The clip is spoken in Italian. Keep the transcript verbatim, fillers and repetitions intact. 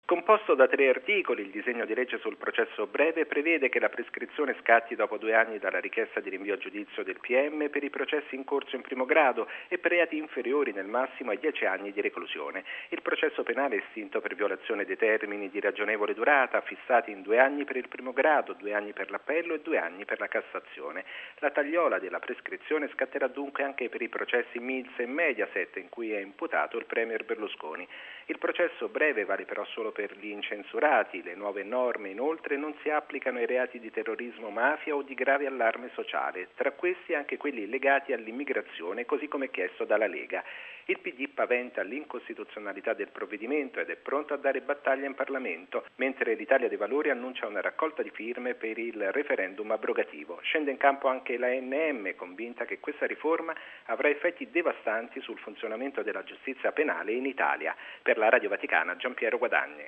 Composto da tre articoli, il disegno di legge sul processo breve prevede che la prescrizione scatti dopo due anni dalla richiesta di rinvio a giudizio del P M per i processi in corso in primo grado e per reati inferiori nel massimo ai dieci anni di reclusione. Il processo penale è estinto per violazione dei termini di ragionevole durata, fissati in due anni per il primo grado, due anni per l'appello e due anni per la Cassazione. La tagliola della prescrizione scatterà dunque anche per i processi Mills e Mediaset, in cui è imputato il premier Berlusconi. Il processo breve vale però solo per gli incensurati. Le nuove norme inoltre non si applicano ai reati di terrorismo, mafia o di grave allarme sociale, tra questi anche quelli legati all'immigrazione, così come chiesto dalla Lega. Il P D paventa l'incostituzionalità del provvedimento ed è pronto a dare battaglia in Parlamento, mentre l'Italia dei Valori annuncia una raccolta di firme per il referendum abrogativo. Scende in campo anche l'A N M, convinta che questa riforma avrà effetti devastanti sul funzionamento della giustizia penale in Italia. Per la Radio Vaticana, Giampiero Guadagni.